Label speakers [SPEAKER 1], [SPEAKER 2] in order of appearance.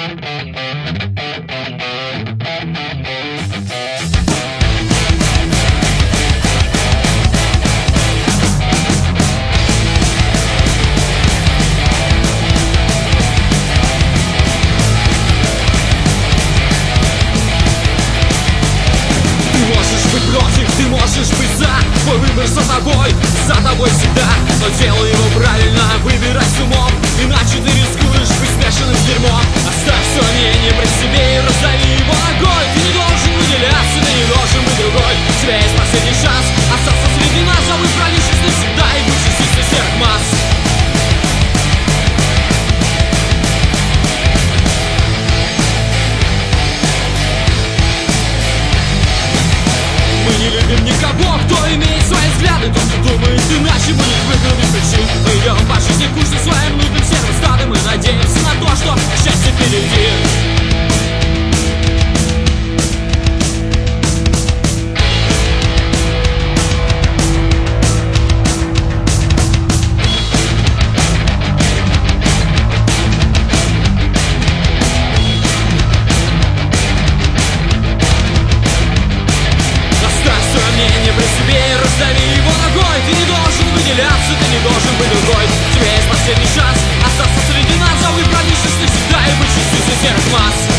[SPEAKER 1] Ты можешь быть за, твой выбор за тобой всегда. Но делай его правильно, выбирай с умом, иначе ты рискуешь быть смешанным с дерьмом. Оставь сомнения при себе и раздави его ногой. Ты не должен выделяться, ты не должен быть другой. У тебя есть последний шанс остаться среди нас, а вы пролишься навсегда и быть частицей серых масс. Мы не любим никого, кто имеет свои взгляды. Тот, кто думает иначе, будет выгнан без причин. Мы идем по жизни кучно своим нудным серым стадом и надеемся на то, что счастье впереди. При себе и раздави его ногой. Ты не должен выделяться, ты не должен быть другой. У тебя есть последний шанс остаться среди нас, а вы пронесешь навсегда и быть частицей серых масс.